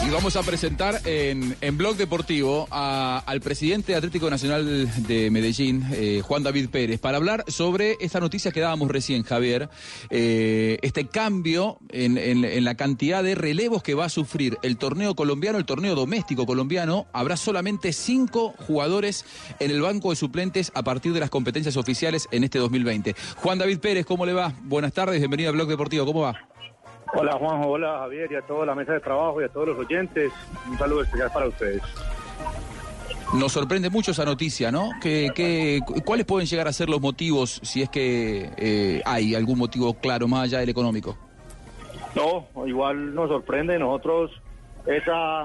Y vamos a presentar en Blog Deportivo al presidente de Atlético Nacional de Medellín, Juan David Pérez, para hablar sobre esta noticia que dábamos recién, Javier, este cambio en la cantidad de relevos que va a sufrir el torneo colombiano, el torneo doméstico colombiano. Habrá solamente 5 jugadores en el banco de suplentes a partir de las competencias oficiales en este 2020. Juan David Pérez, ¿cómo le va? Buenas tardes, bienvenido a Blog Deportivo, ¿cómo va? Hola Juanjo, hola Javier y a toda la mesa de trabajo y a todos los oyentes, un saludo especial para ustedes. Nos sorprende mucho esa noticia, ¿no? ¿Cuáles pueden llegar a ser los motivos, si es que hay algún motivo claro más allá del económico? No, igual nos sorprende. Nosotros esa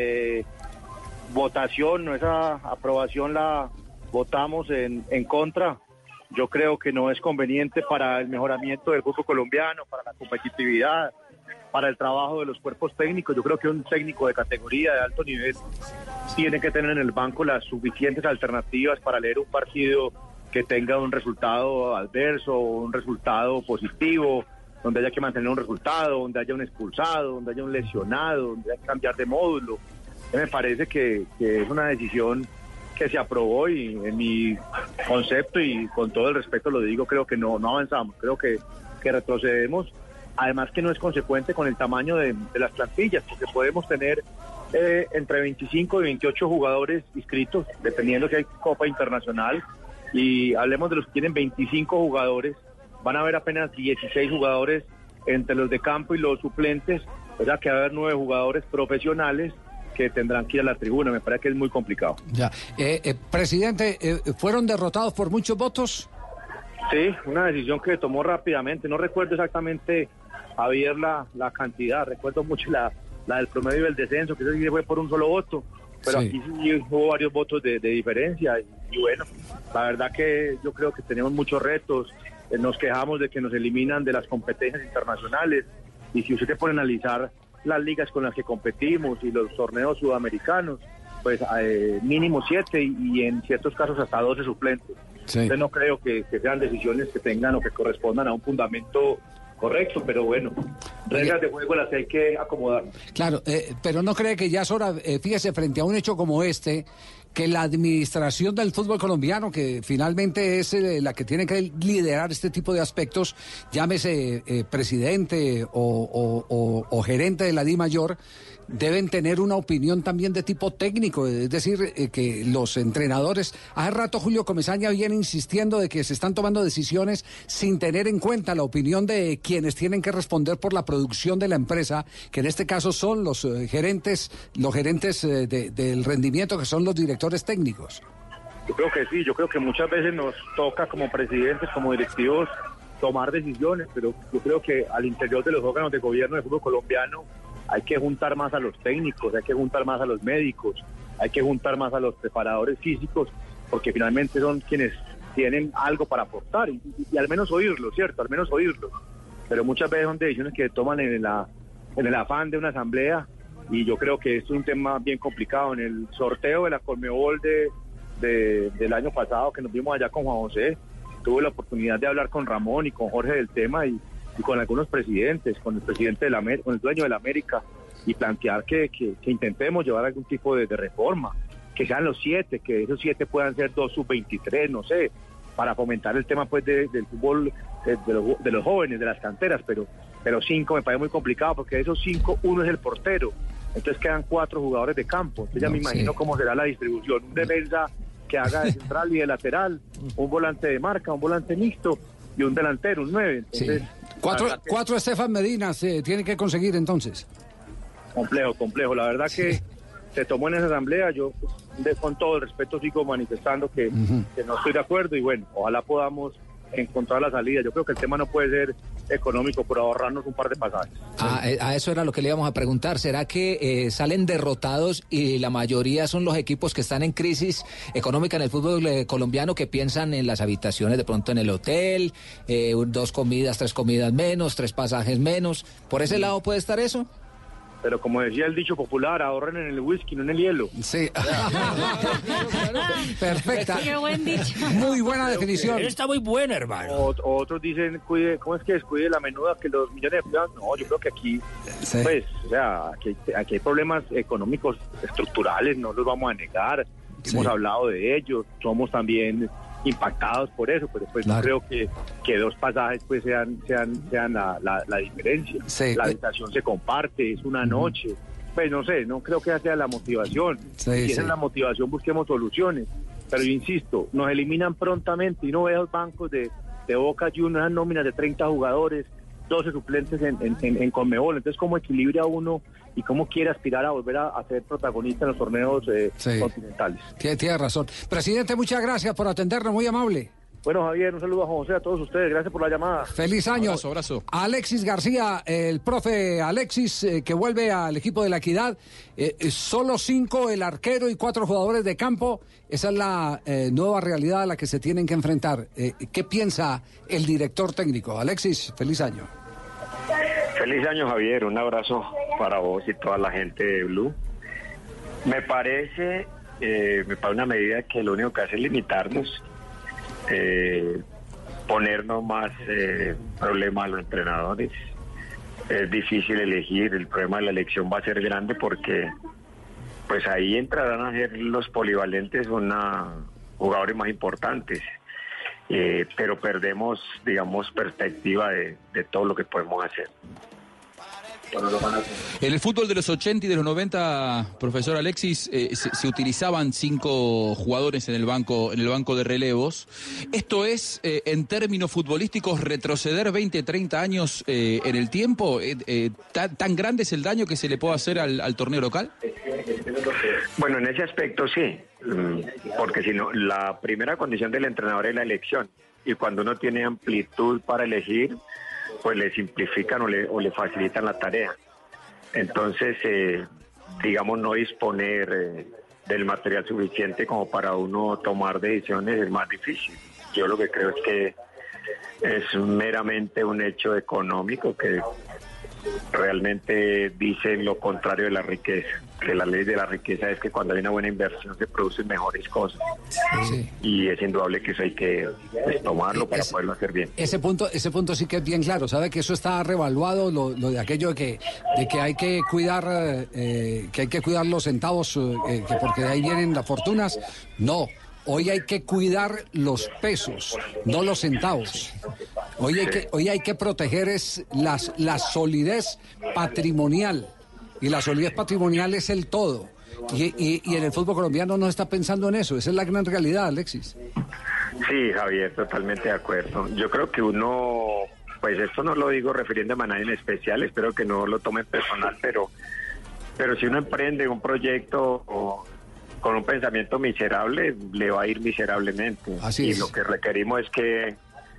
votación, esa aprobación la votamos en contra. Yo creo que no es conveniente para el mejoramiento del fútbol colombiano, para la competitividad, para el trabajo de los cuerpos técnicos. Yo creo que un técnico de categoría, de alto nivel, tiene que tener en el banco las suficientes alternativas para leer un partido que tenga un resultado adverso, un resultado positivo, donde haya que mantener un resultado, donde haya un expulsado, donde haya un lesionado, donde haya que cambiar de módulo. Me parece que es una decisión que se aprobó y en mi concepto y con todo el respeto lo digo, creo que no avanzamos, creo que retrocedemos, además que no es consecuente con el tamaño de las plantillas, porque podemos tener entre 25 y 28 jugadores inscritos, dependiendo si hay Copa Internacional, y hablemos de los que tienen 25 jugadores, van a haber apenas 16 jugadores entre los de campo y los suplentes, o sea que va a haber 9 jugadores profesionales que tendrán que ir a la tribuna. Me parece que es muy complicado. Ya, presidente, ¿fueron derrotados por muchos votos? Sí, una decisión que tomó rápidamente. No recuerdo exactamente, Javier, la cantidad. Recuerdo mucho la del promedio del descenso, que eso sí fue por un solo voto. Pero sí, aquí sí hubo varios votos de diferencia. Y bueno, la verdad que yo creo que tenemos muchos retos. Nos quejamos de que nos eliminan de las competencias internacionales. Y si usted se pone a analizar las ligas con las que competimos y los torneos sudamericanos, pues mínimo 7 y en ciertos casos hasta 12 suplentes. Sí. Entonces no creo que sean decisiones que tengan o que correspondan a un fundamento correcto, pero bueno, reglas de juego las hay que acomodar. Claro, pero no cree que ya es hora, fíjese, frente a un hecho como este, que la administración del fútbol colombiano, que finalmente es la que tiene que liderar este tipo de aspectos, llámese presidente o gerente de la DIMAYOR, deben tener una opinión también de tipo técnico, es decir, que los entrenadores, hace rato Julio Comesaña viene insistiendo de que se están tomando decisiones sin tener en cuenta la opinión de quienes tienen que responder por la producción de la empresa, que en este caso son los gerentes del rendimiento, que son los directores técnicos. Yo creo que sí, yo creo que muchas veces nos toca como presidentes, como directivos, tomar decisiones, pero yo creo que al interior de los órganos de gobierno del fútbol colombiano hay que juntar más a los técnicos, hay que juntar más a los médicos, hay que juntar más a los preparadores físicos, porque finalmente son quienes tienen algo para aportar y al menos oírlo, ¿cierto? Al menos oírlo. Pero muchas veces son decisiones que toman en el afán de una asamblea y yo creo que es un tema bien complicado. En el sorteo de la Conmebol del año pasado que nos vimos allá con Juan José, tuve la oportunidad de hablar con Ramón y con Jorge del tema y con algunos presidentes, con el presidente con el dueño de la América, y plantear que intentemos llevar algún tipo de reforma, que sean los 7, que esos 7 puedan ser 2 sub-23, no sé, para fomentar el tema pues del fútbol de los jóvenes, de las canteras, pero 5 me parece muy complicado, porque de esos 5, uno es el portero, entonces quedan 4 jugadores de campo, entonces ya me imagino cómo será la distribución, un defensa que haga de central y de lateral, un volante de marca, un volante mixto y un delantero, un 9, entonces... Sí. 4 Estefan Medina se tiene que conseguir entonces. Complejo. La verdad que se tomó en esa asamblea. Yo con todo el respeto sigo manifestando que no estoy de acuerdo y bueno, ojalá podamos encontrar la salida. Yo creo que el tema no puede ser económico, por ahorrarnos un par de pasajes. A eso era lo que le íbamos a preguntar. ¿Será que salen derrotados y la mayoría son los equipos que están en crisis económica en el fútbol colombiano, que piensan en las habitaciones de pronto en el hotel, 2 comidas, 3 comidas menos, 3 pasajes menos? ¿Por ese lado puede estar eso? pero como decía el dicho popular, ahorren en el whisky, no en el hielo. Sí. Perfecta. Qué buen dicho. Muy buena definición. Está muy buena, hermano. Otros dicen, cuide, ¿cómo es que descuide la menuda que los millones de empleados? No, yo creo que aquí, Sí. pues, o sea, aquí hay problemas económicos estructurales, no los vamos a negar. Sí. Hemos hablado de ellos, somos también impactados por eso, pero pues Claro. no creo que dos pasajes pues sean la diferencia. Sí. La habitación se comparte, es una noche. Pues no sé, no creo que esa sea la motivación. Sí, Si esa sí. es la motivación, busquemos soluciones. Pero yo insisto, nos eliminan prontamente y no veo los bancos de Boca Juniors, esas nóminas de 30 jugadores, 12 suplentes en Conmebol. Entonces, ¿cómo equilibra uno y cómo quiere aspirar a volver a ser protagonista en los torneos Sí. continentales? Tiene razón. Presidente, muchas gracias por atendernos, muy amable. Bueno, Javier, un saludo a José, a todos ustedes. Gracias por la llamada. Feliz año. Abrazo. Alexis García, el profe Alexis, que vuelve al equipo de La Equidad. Solo 5 el arquero y 4 jugadores de campo. Esa es la nueva realidad a la que se tienen que enfrentar. ¿Qué piensa el director técnico? Alexis, feliz año. Feliz año, Javier. Un abrazo para vos y toda la gente de Blue. Me parece una medida que lo único que hace es limitarnos, ponernos más problemas a los entrenadores. Es difícil elegir, el problema de la elección va a ser grande porque pues ahí entrarán a ser los polivalentes jugadores más importantes. Pero perdemos, digamos, perspectiva de todo lo que podemos hacer. En el fútbol de los 80 y de los 90, profesor Alexis, se utilizaban 5 jugadores en el banco de relevos. ¿Esto es, en términos futbolísticos, retroceder 20, 30 años en el tiempo? ¿Tan grande es el daño que se le puede hacer al torneo local? Bueno, en ese aspecto sí, porque si no, la primera condición del entrenador es la elección, y cuando uno tiene amplitud para elegir, pues le simplifican o le facilitan la tarea. Entonces, digamos, no disponer del material suficiente como para uno tomar decisiones es más difícil. Yo lo que creo es que es meramente un hecho económico que realmente dice lo contrario de la riqueza, que la ley de la riqueza es que cuando hay una buena inversión se producen mejores cosas. Sí. Y es indudable que eso hay que tomarlo para poderlo hacer bien. Ese punto sí que es bien claro. Sabe que eso está revaluado, lo de aquello de que hay que cuidar los centavos, que porque de ahí vienen las fortunas. No. Hoy hay que cuidar los pesos, no los centavos. Hoy hay que proteger la solidez patrimonial. Y la solidez patrimonial es el todo. Y en el fútbol colombiano no está pensando en eso. Esa es la gran realidad, Alexis. Sí, Javier, totalmente de acuerdo. Yo creo que uno, pues esto no lo digo refiriéndome a nadie en especial, espero que no lo tomen personal, pero si uno emprende un proyecto con un pensamiento miserable, le va a ir miserablemente. Así es. Y lo que requerimos es que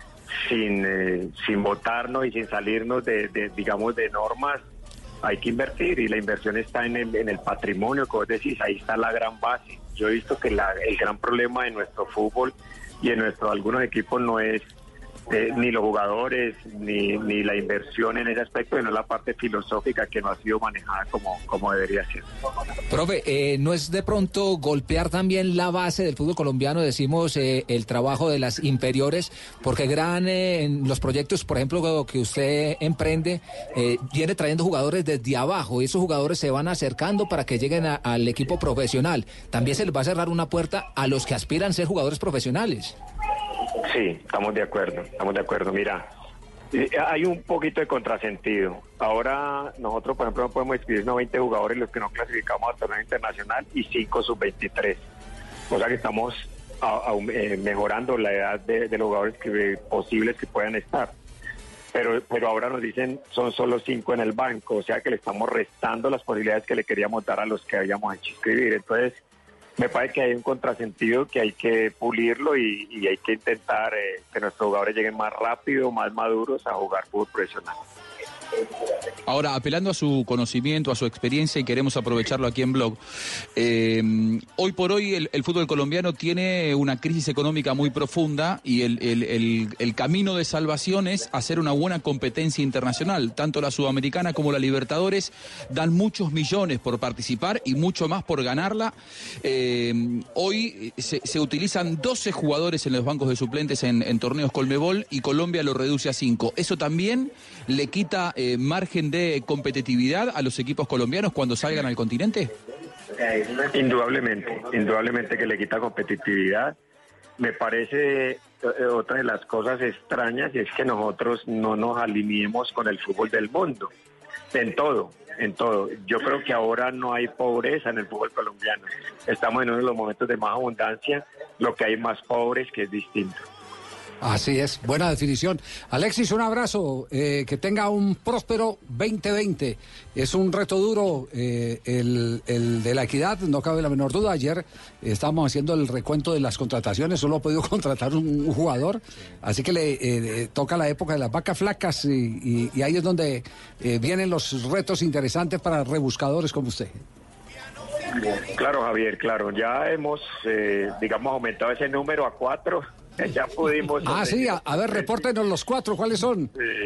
sin votarnos y sin salirnos digamos, de normas, hay que invertir, y la inversión está en el patrimonio, como vos decís, ahí está la gran base. Yo he visto que el gran problema de nuestro fútbol y en algunos equipos no es ni los jugadores, ni la inversión en ese aspecto, sino la parte filosófica que no ha sido manejada como debería ser. Profe, ¿no es de pronto golpear también la base del fútbol colombiano, decimos, el trabajo de las inferiores? Porque en los proyectos, por ejemplo, que usted emprende, viene trayendo jugadores desde abajo, y esos jugadores se van acercando para que lleguen al equipo profesional. También se les va a cerrar una puerta a los que aspiran a ser jugadores profesionales. Sí, estamos de acuerdo. Mira, hay un poquito de contrasentido. Ahora nosotros, por ejemplo, no podemos inscribirnos 20 jugadores los que no clasificamos al torneo internacional y 5 sub-23. O sea que estamos mejorando la edad de los jugadores posibles que puedan estar. Pero ahora nos dicen son solo 5 en el banco, o sea que le estamos restando las posibilidades que le queríamos dar a los que habíamos hecho inscribir. Entonces, me parece que hay un contrasentido que hay que pulirlo y hay que intentar que nuestros jugadores lleguen más rápido, más maduros a jugar fútbol profesional. Ahora, apelando a su conocimiento, a su experiencia, y queremos aprovecharlo aquí en Blog, hoy por hoy el fútbol colombiano tiene una crisis económica muy profunda y el camino de salvación es hacer una buena competencia internacional. Tanto la Sudamericana como la Libertadores dan muchos millones por participar y mucho más por ganarla. Hoy se utilizan 12 jugadores en los bancos de suplentes en torneos Conmebol y Colombia lo reduce a 5. ¿Eso también le quita margen de competitividad a los equipos colombianos cuando salgan al continente? Indudablemente que le quita competitividad. Me parece otra de las cosas extrañas es que nosotros no nos alineemos con el fútbol del mundo, en todo. Yo creo que ahora no hay pobreza en el fútbol colombiano. Estamos en uno de los momentos de más abundancia, lo que hay más pobres, que es distinto. Así es, buena definición. Alexis, un abrazo, que tenga un próspero 2020. Es un reto duro el de la equidad, no cabe la menor duda. Ayer estábamos haciendo el recuento de las contrataciones, solo ha podido contratar un jugador, así que le toca la época de las vacas flacas y ahí es donde vienen los retos interesantes para rebuscadores como usted. Claro, Javier, claro, ya hemos, aumentado ese número a 4. Ya pudimos... sí, a ver, repórtenos los 4, ¿cuáles son?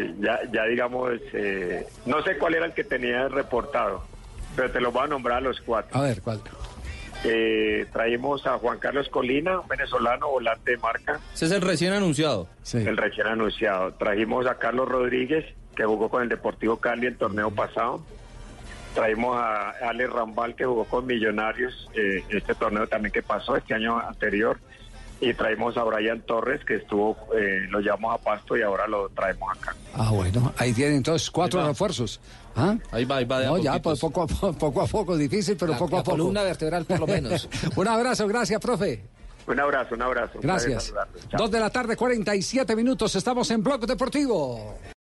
No sé cuál era el que tenía reportado, pero te los voy a nombrar a los 4. A ver, ¿cuál? Traímos a Juan Carlos Colina, un venezolano, volante de marca. Ese es el recién anunciado. Sí. El recién anunciado. Trajimos a Carlos Rodríguez, que jugó con el Deportivo Cali el torneo pasado. Traímos a Ale Rambal, que jugó con Millonarios este torneo también que pasó, este año anterior. Y traímos a Brian Torres, que estuvo, lo llevamos a Pasto y ahora lo traemos acá. Bueno, ahí tienen entonces 4 refuerzos. Ahí va. No, ya, pues poco a poco, difícil, pero poco a poco. La columna vertebral, por lo menos. Un abrazo, gracias, profe. Un abrazo. Gracias. 2:47 p.m, estamos en Blog Deportivo.